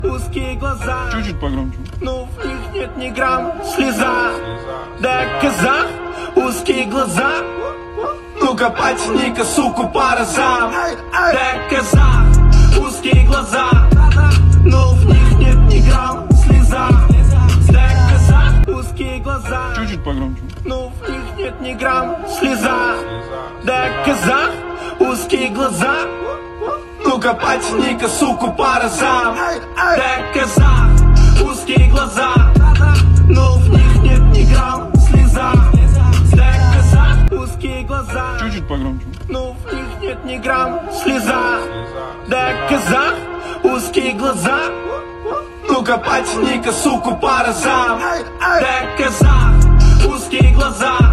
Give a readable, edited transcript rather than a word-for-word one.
узкие глаза, чуть-чуть погромче. но в них нет ни грамм слеза. Да, коза, узкие глаза, ну-ка потяни-ка суку по разам. Да, коза, узкие глаза, но в них нет ни грамм слеза. Да, коза, узкие глаза, Чуть-чуть погромче. но в них нет ни грамм слеза. Да, коза, узкие глаза, ну-ка потяни-ка суку по разам. Да, коза, узкие глаза, но в них нет ни грамм слеза. Да, коза, узкие глаза, Чуть-чуть погромче. но в них нет ни грамм слеза. Да, коза, узкие глаза, ну-ка потяни-ка суку по разам. Да, коза, узкие глаза,